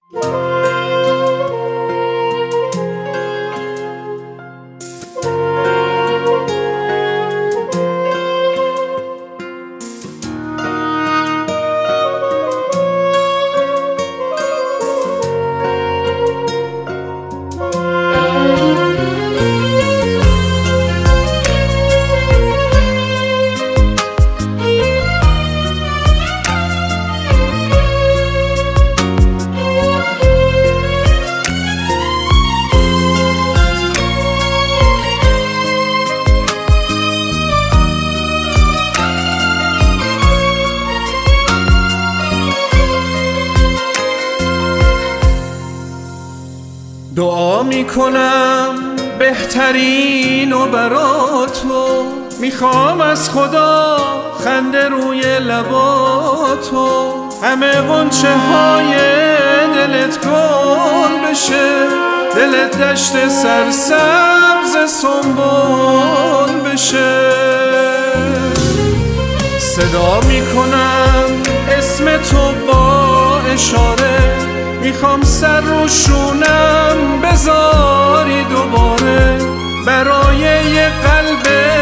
دعا میکنم بهترینو برا تو، میخوام از خدا خنده روی لباتو، همه غنچه های دلت گل بشه، دلت دشت سرسبز سنبل بشه. صدا میکنم اسم تو با اشاره، میخوام سر رو شونم بذاری دوباره، برای یه قلب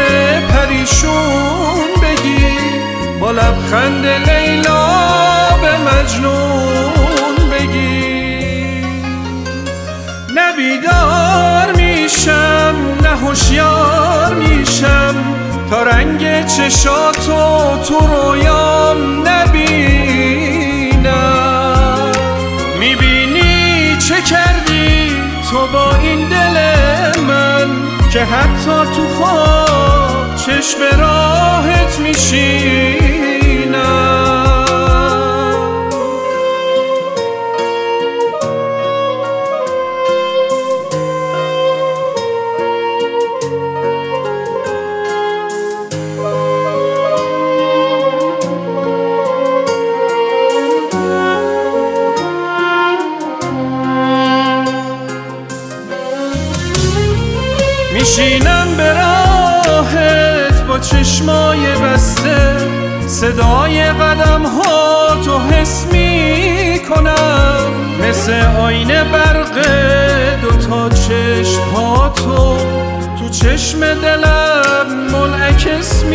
پریشون بگی، با لبخند لیلا به مجنون بگی. نه بیدار میشم نه هوشیار میشم، تا رنگ چشاتو تو رویام نبینم. میبینی چه کردی تو با این دل من، که حتی تو خواب چشم راهت میشینم. میشینم به راهت با چشمای بسته، صدای قدم ها تو حس میکنم، مثل آینه برق دوتا چشم ها تو چشم دلم منعکس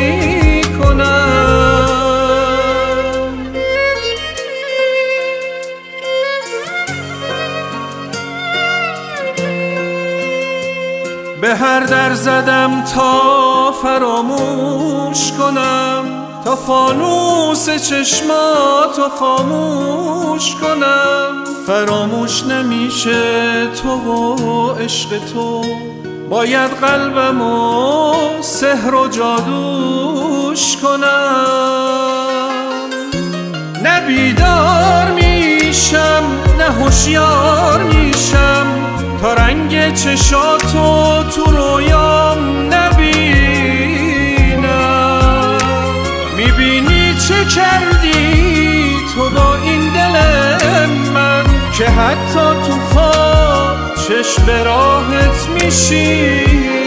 میکنم. به هر در زدم تا فراموش کنم، تا فانوس چشماتو خاموش کنم. فراموش نمیشه تو و عشق تو، باید قلبمو سحر و جادوش کنم. نه بیدار میشم نه هوشیار میشم، تا رنگ چشاتو تو رویام نبینم. میبینی چه کردی تو با این دل من، که حتی تو خواب چشم به راهت میشی.